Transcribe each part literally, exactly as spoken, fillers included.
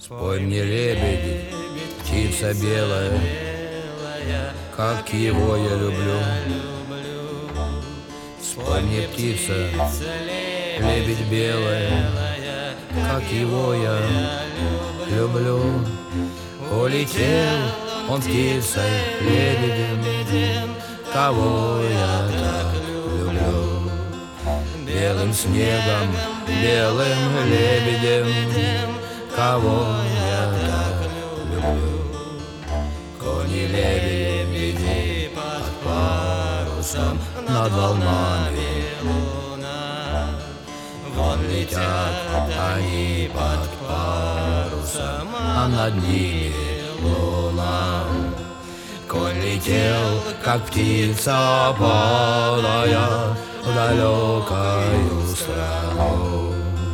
Спой мне, лебедь, птица белая, как его я люблю. Спой мне, птица, лебедь белая, как его я люблю. Улетел он птицей, лебедем, кого я так люблю. Белым снегом, белым лебедем, кого я так люблю. Кони лебеди под парусом, над волнами луна. Вон летят они под парусом, а над ними луна. Конь летел, как птица полая, в далекую страну.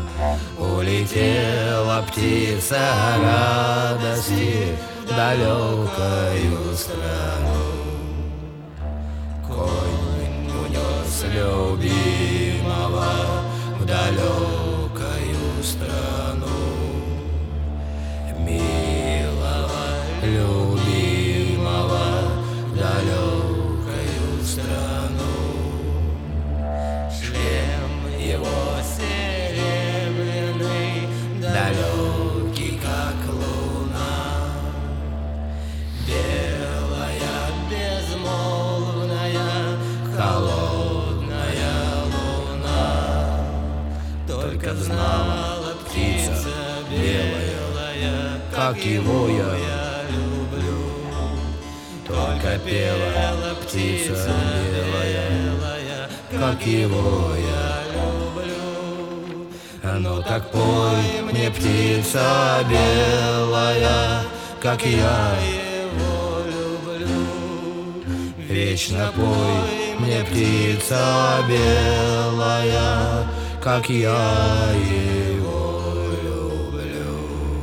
Улетела птица радости в далекую страну. Конь унес любимого в далекую страну. Милого, любимого в далекую страну. Шлем его серебряный, далекий, как луна. Белая, безмолвная, холодная луна. Только знала птица белая, как его я люблю. Только пела птица белая, как его я люблю. Ну так пой мне, птица белая, как я его люблю. Вечно пой мне, птица белая, как я его люблю.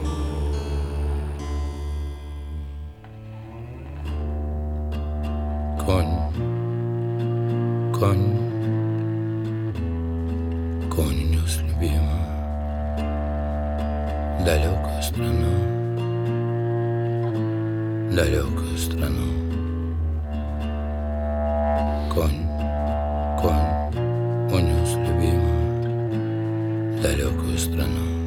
Конь, конь, конь нес любимого в далекую страну, далекую страну. Конь, конь унес любимого в далекую страну.